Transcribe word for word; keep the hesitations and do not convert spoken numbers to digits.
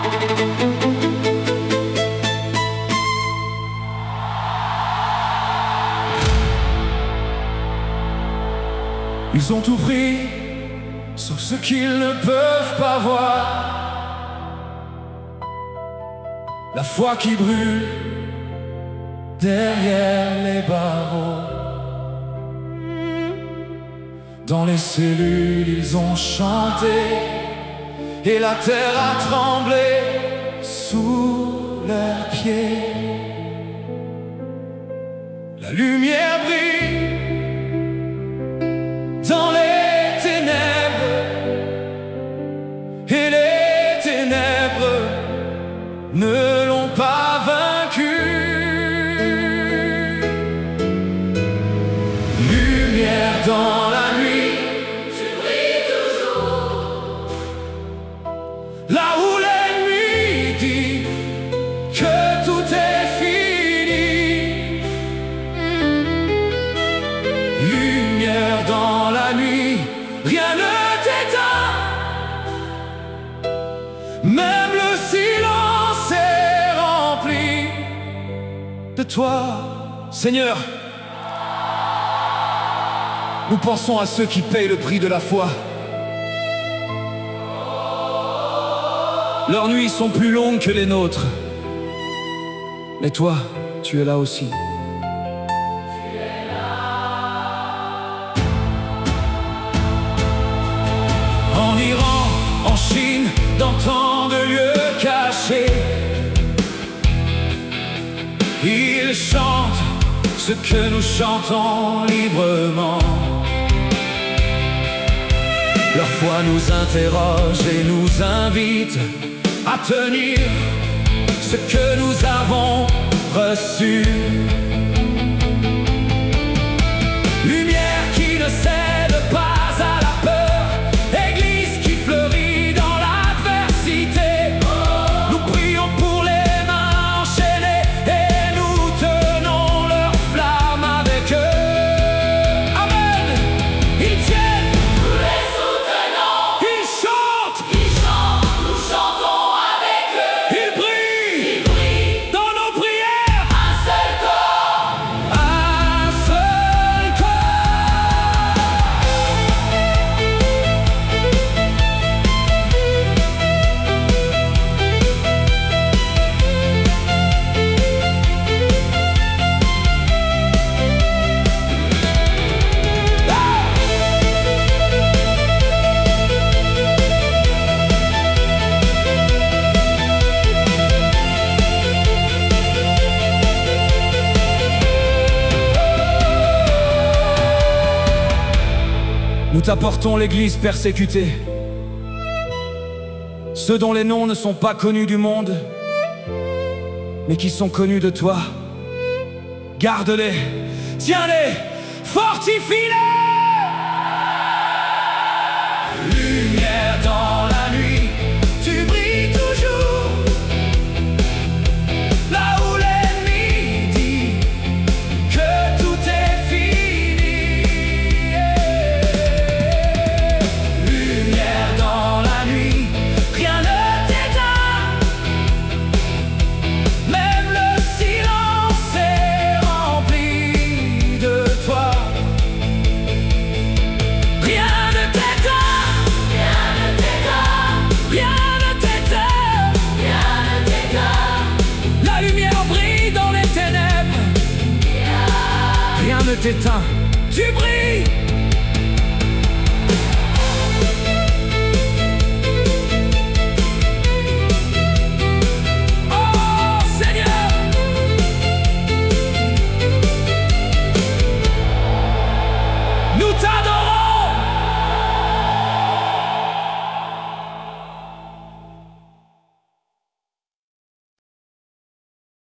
Ils ont tout pris, sauf ce qu'ils ne peuvent pas voir. La foi qui brûle derrière les barreaux. Dans les cellules ils ont chanté et la terre a tremblé sous leurs pieds. La lumière brille dans les ténèbres et les ténèbres ne l'ont pas vaincu. Lumière dans la nuit, tu brilles toujours. Là où l'ennemi dit que tout est fini. Lumière dans la nuit, rien ne t'éteint. Même le silence est rempli de toi, Seigneur. Nous pensons à ceux qui payent le prix de la foi. Leurs nuits sont plus longues que les nôtres. Mais toi, tu es là aussi. Tu es là. En Iran, en Chine, dans tant de lieux cachés, ils chantent ce que nous chantons librement. Leur foi nous interroge et nous invite à tenir ce que nous avons reçu. Lumière qui ne cède pas à la peur, église qui fleurit dans l'adversité. Nous prions pour les mains enchaînées et nous tenons leur flamme avec eux. Amen. Ils tiennent, nous les soutenons. Ils chantent, ils chantent, nous chantons avec eux. Ils brillent, ils brillent dans nos prières. Un seul corps, un seul corps. Nous t'apportons l'Église persécutée, ceux dont les noms ne sont pas connus du monde, mais qui sont connus de toi. Garde-les, tiens-les, fortifie-les. Lumière dans la nuit, tu brilles toujours. Là où l'ennemi dit que tout est fini. Lumière dans la nuit, rien ne t'éteint. Même le silence est rempli de toi. Rien ne t'éteint, rien ne t'éteint, rien ne t'éteint, rien ne t'éteint. La lumière brille dans les ténèbres, rien ne t'éteint. Tu brilles